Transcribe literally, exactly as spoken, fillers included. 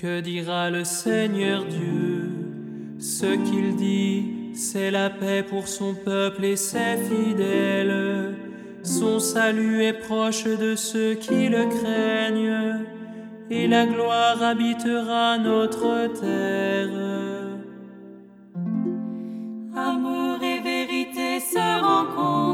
Que dira le Seigneur Dieu? Ce qu'il dit, c'est la paix pour son peuple et ses fidèles. Son salut est proche de ceux qui le craignent, et la gloire habitera notre terre. Amour et vérité se rencontrent.